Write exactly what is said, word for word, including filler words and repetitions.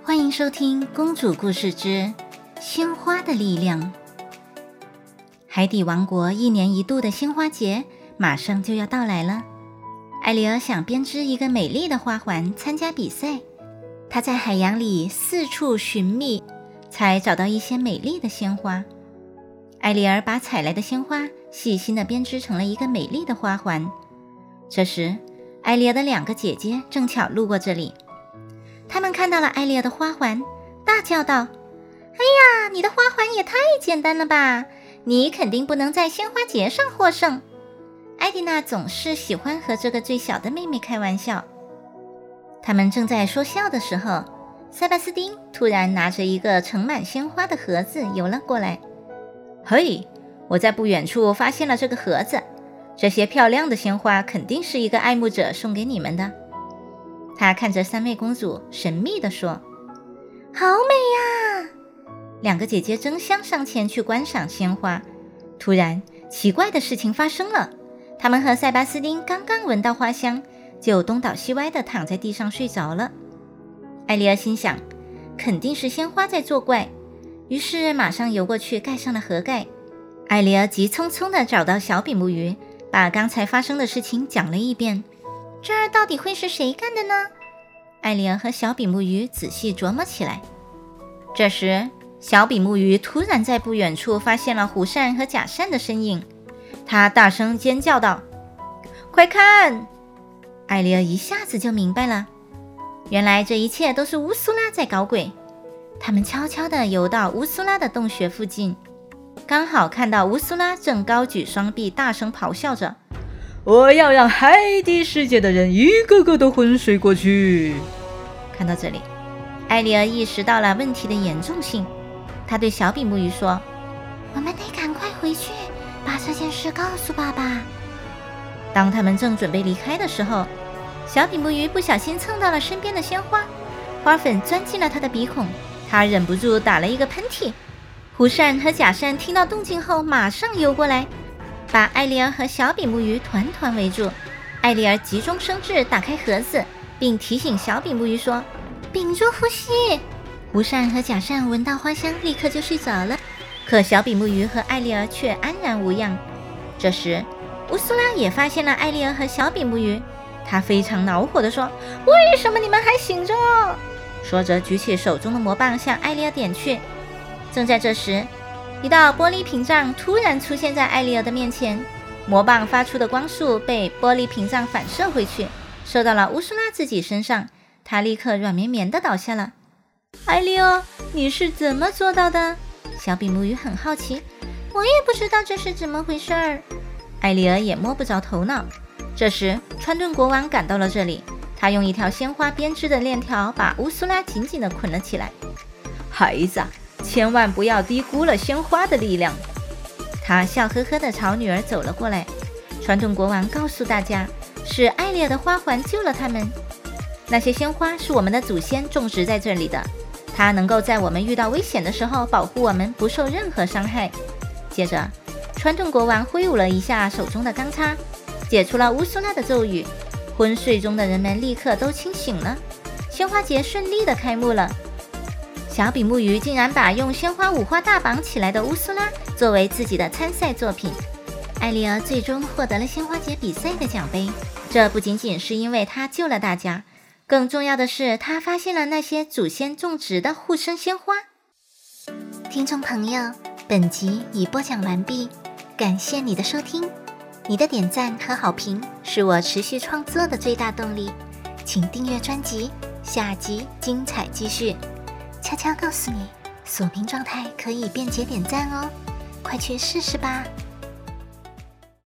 欢迎收听《公主故事之鲜花的力量》。海底王国一年一度的鲜花节马上就要到来了。艾丽儿想编织一个美丽的花环参加比赛，她在海洋里四处寻觅，才找到一些美丽的鲜花。艾丽儿把采来的鲜花细心地编织成了一个美丽的花环。这时，艾丽儿的两个姐姐正巧路过这里，她们看到了艾丽儿的花环，大叫道：“哎呀，你的花环也太简单了吧！你肯定不能在鲜花节上获胜。”艾蒂娜总是喜欢和这个最小的妹妹开玩笑。他们正在说笑的时候，塞巴斯丁突然拿着一个盛满鲜花的盒子游了过来。“嘿，我在不远处发现了这个盒子，这些漂亮的鲜花肯定是一个爱慕者送给你们的。”他看着三妹公主，神秘地说：“好美呀！”两个姐姐争相上前去观赏鲜花。突然，奇怪的事情发生了。他们和塞巴斯丁刚刚闻到花香，就东倒西歪地躺在地上睡着了。艾丽儿心想，肯定是鲜花在作怪，于是马上游过去盖上了盒盖。艾丽儿急匆匆地找到小比目鱼，把刚才发生的事情讲了一遍。这儿到底会是谁干的呢？艾丽儿和小比目鱼仔细琢磨起来。这时，小比目鱼突然在不远处发现了胡扇和假扇的身影，他大声尖叫道：“快看！”艾丽儿一下子就明白了，原来这一切都是乌苏拉在搞鬼。他们悄悄地游到乌苏拉的洞穴附近，刚好看到乌苏拉正高举双臂，大声咆哮着：“我要让海底世界的人一个个都昏睡过去！”看到这里，艾丽儿意识到了问题的严重性。她对小比目鱼说：“我们得赶快回去，把这件事告诉爸爸。”当他们正准备离开的时候，小比目鱼不小心蹭到了身边的鲜花，花粉钻进了他的鼻孔，他忍不住打了一个喷嚏。胡扇和假扇听到动静后马上游过来，把艾丽儿和小比目鱼团团围住。艾丽儿急中生智，打开盒子，并提醒小比目鱼说：“屏住呼吸。”胡扇和假扇闻到花香，立刻就睡着了。可小比目鱼和艾丽儿却安然无恙。这时，乌苏拉也发现了艾丽儿和小比目鱼，她非常恼火地说：“为什么你们还醒着？”说着举起手中的魔棒向艾丽儿点去。正在这时，一道玻璃屏障突然出现在艾丽儿的面前，魔棒发出的光束被玻璃屏障反射回去，射到了乌苏拉自己身上，她立刻软绵绵地倒下了。“艾丽儿，你是怎么做到的？”小比目鱼很好奇。“我也不知道这是怎么回事儿。”艾丽儿也摸不着头脑。这时，川顿国王赶到了这里，他用一条鲜花编织的链条把乌苏拉紧紧地捆了起来。“孩子，千万不要低估了鲜花的力量。”他笑呵呵地朝女儿走了过来。川顿国王告诉大家，是艾丽儿的花环救了他们。那些鲜花是我们的祖先种植在这里的，它能够在我们遇到危险的时候保护我们不受任何伤害。接着，川顿国王挥舞了一下手中的钢叉，解除了乌苏拉的咒语。昏睡中的人们立刻都清醒了，鲜花节顺利地开幕了。小比目鱼竟然把用鲜花五花大绑起来的乌苏拉作为自己的参赛作品。艾丽儿最终获得了鲜花节比赛的奖杯，这不仅仅是因为她救了大家，更重要的是她发现了那些祖先种植的护身鲜花。听众朋友，本集已播讲完毕，感谢你的收听。你的点赞和好评是我持续创作的最大动力，请订阅专辑，下集精彩继续。悄悄告诉你，锁屏状态可以便捷点赞哦，快去试试吧。